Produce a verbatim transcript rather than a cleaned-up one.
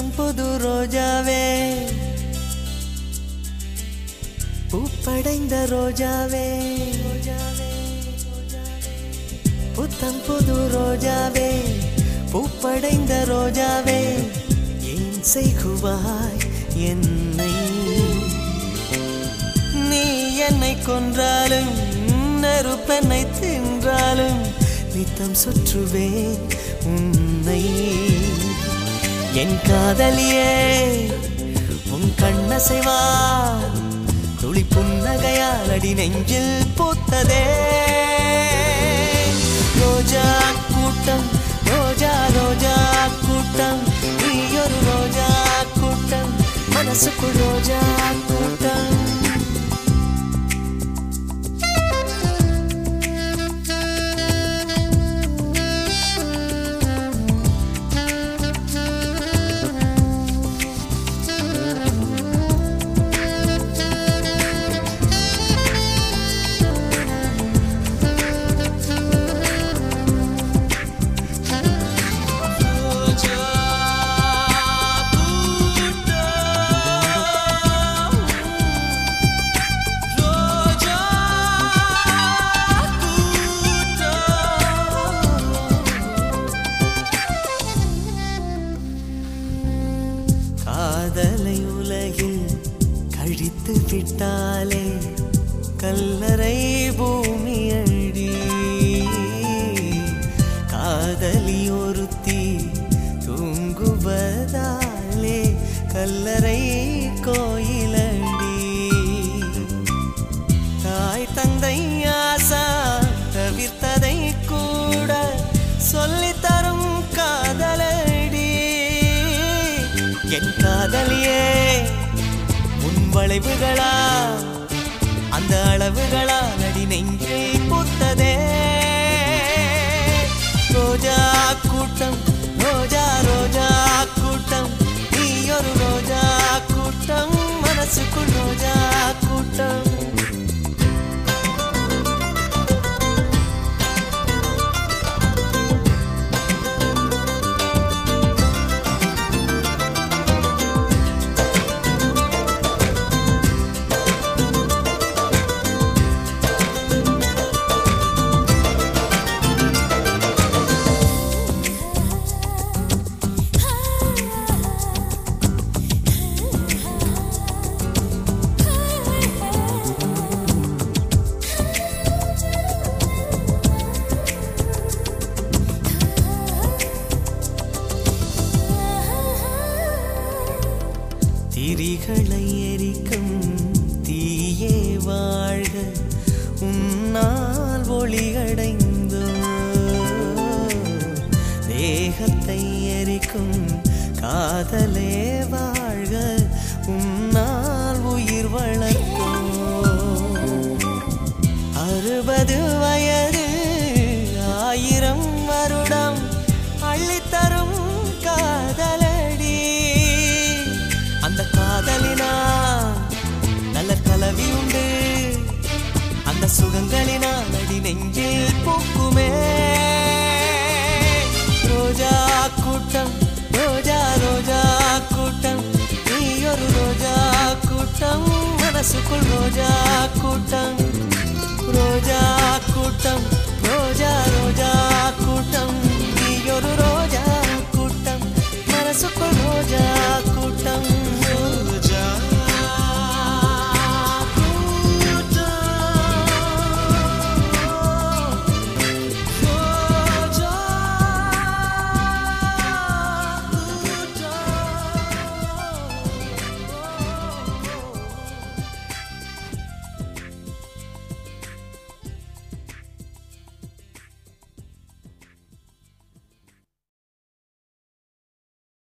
புத்தம் புது ரோஜாவே பூப்படைந்த ரோஜாவே புத்தம் புது ரோஜாவே பூப்படைந்த ரோஜாவே ஏன் செய்குவாய் என்னை நீ என்னை கொன்றாலும் நெருப்பென்னை தின்றாலும் நித்தம் சுற்றுவேன் உன்னை என் காதலியே உன் கண்ணசைவா துளி புன்னகையால் அடி நெஞ்சில் பூத்ததே ரோஜா கூட்டம் ரோஜா ரோஜா கூட்டம் நீ ஒரு ரோஜா கூட்டம் மனசுக்குள் ரோஜா கூட்டம் காதலை உலகில் கழித்து விட்டாலே கல்லறை பூமி அடி காதலி ஒருத்தி தூங்குவதாலே கல்லறை கோயிலடி தாய் தந்தை ஆசா தவிர்த்ததை கூட சொல்லித்தரும் காதலடி என் காதலியே உன் வளைவுகளா அந்த அளவுகளா நடி நெஞ்சில் பூத்ததே ரோஜா கூட்டம் ரோஜா ரோஜா கூட்டம் நீ ஒரு ரோஜா கூட்டம் மனசுக்குள் ரோஜா கூட்டம் திரிகளை எரிக்கும் தீயே வாழ்க உன்னால் ஒளியடைந்தோ தேகத்தை எரிக்கும் காதலே வாழ்க உன்னால் உயிர் வளர்த்தோ அறுபது வயது ஆயிரம் வருடம் அள்ளித்தரும் காதலடி அந்த காதலினா நல்ல கலவி உண்டு அந்த சுகங்களினால் அடி நெஞ்சில் பூக்குமே ரோஜா கூட்டம் ரோஜா ரோஜா கூட்டம் நீ ஒரு ரோஜா கூட்டம் மனசுக்குள் ரோஜா கூட்டம் ரோஜா கூட்டம் ரோஜா ரோஜா கூட்டம் நீ ஒரு ரோஜா